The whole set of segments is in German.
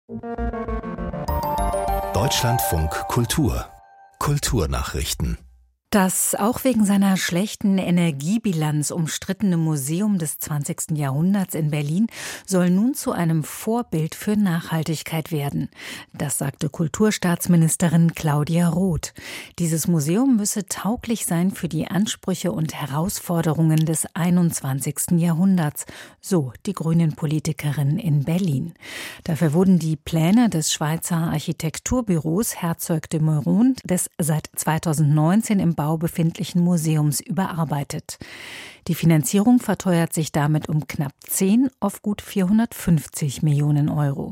Deutschlandfunk Kultur Kulturnachrichten. Das auch wegen seiner schlechten Energiebilanz umstrittene Museum des 20. Jahrhunderts in Berlin soll nun zu einem Vorbild für Nachhaltigkeit werden. Das sagte Kulturstaatsministerin Claudia Roth. Dieses Museum müsse tauglich sein für die Ansprüche und Herausforderungen des 21. Jahrhunderts, so die Grünen-Politikerin in Berlin. Dafür wurden die Pläne des Schweizer Architekturbüros Herzog de Meuron des seit 2019 im Bau befindlichen Museums überarbeitet. Die Finanzierung verteuert sich damit um knapp 10 auf gut 450 Millionen Euro.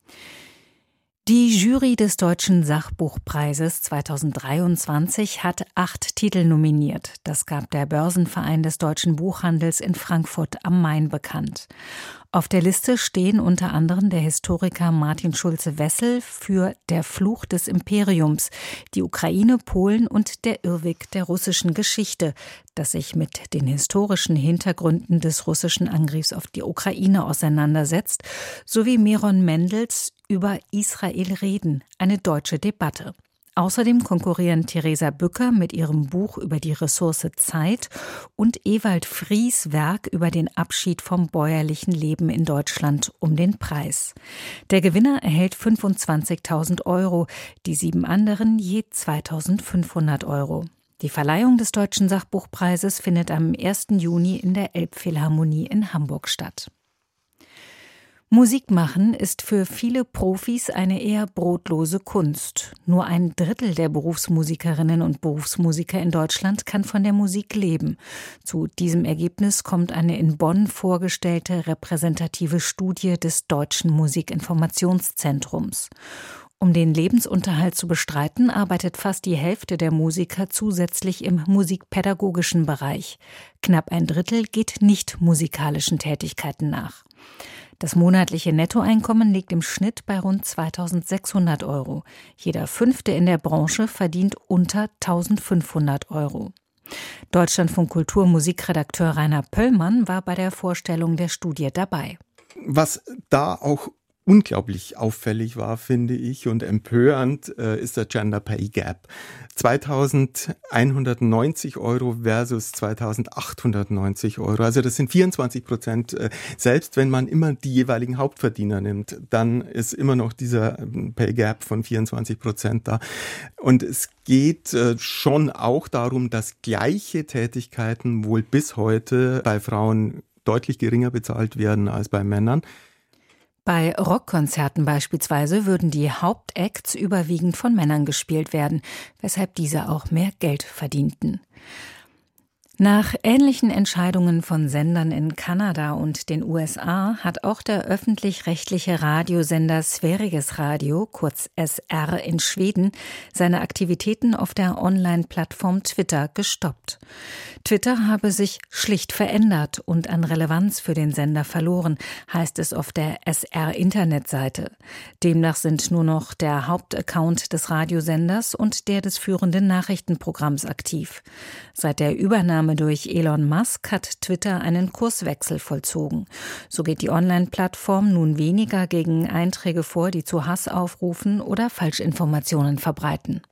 Die Jury des Deutschen Sachbuchpreises 2023 hat 8 Titel nominiert. Das gab der Börsenverein des deutschen Buchhandels in Frankfurt am Main bekannt. Auf der Liste stehen unter anderem der Historiker Martin Schulze-Wessel für Der Fluch des Imperiums, die Ukraine, Polen und der Irrweg der russischen Geschichte, das sich mit den historischen Hintergründen des russischen Angriffs auf die Ukraine auseinandersetzt, sowie Miron Mendels Über Israel reden, eine deutsche Debatte. Außerdem konkurrieren Theresa Bücker mit ihrem Buch über die Ressource Zeit und Ewald Fries Werk über den Abschied vom bäuerlichen Leben in Deutschland um den Preis. Der Gewinner erhält 25.000 Euro, die 7 anderen je 2.500 Euro. Die Verleihung des Deutschen Sachbuchpreises findet am 1. Juni in der Elbphilharmonie in Hamburg statt. Musik machen ist für viele Profis eine eher brotlose Kunst. Nur 1/3 der Berufsmusikerinnen und Berufsmusiker in Deutschland kann von der Musik leben. Zu diesem Ergebnis kommt eine in Bonn vorgestellte repräsentative Studie des Deutschen Musikinformationszentrums. Um den Lebensunterhalt zu bestreiten, arbeitet fast die Hälfte der Musiker zusätzlich im musikpädagogischen Bereich. Knapp 1/3 geht nicht musikalischen Tätigkeiten nach. Das monatliche Nettoeinkommen liegt im Schnitt bei rund 2.600 Euro. Jeder Fünfte in der Branche verdient unter 1.500 Euro. Deutschlandfunk Kultur Musikredakteur Rainer Pöllmann war bei der Vorstellung der Studie dabei. Was da auch unglaublich auffällig war, finde ich, und empörend, ist der Gender Pay Gap. 2.190 Euro versus 2.890 Euro. Also das sind 24%. Selbst wenn man immer die jeweiligen Hauptverdiener nimmt, dann ist immer noch dieser Pay Gap von 24% da. Und es geht schon auch darum, dass gleiche Tätigkeiten wohl bis heute bei Frauen deutlich geringer bezahlt werden als bei Männern. Bei Rockkonzerten beispielsweise würden die Hauptacts überwiegend von Männern gespielt werden, weshalb diese auch mehr Geld verdienten. Nach ähnlichen Entscheidungen von Sendern in Kanada und den USA hat auch der öffentlich-rechtliche Radiosender Sveriges Radio, kurz SR in Schweden, seine Aktivitäten auf der Online-Plattform Twitter gestoppt. Twitter habe sich schlicht verändert und an Relevanz für den Sender verloren, heißt es auf der SR-Internetseite. Demnach sind nur noch der Hauptaccount des Radiosenders und der des führenden Nachrichtenprogramms aktiv. Seit der Übernahme durch Elon Musk hat Twitter einen Kurswechsel vollzogen. So geht die Online-Plattform nun weniger gegen Einträge vor, die zu Hass aufrufen oder Falschinformationen verbreiten.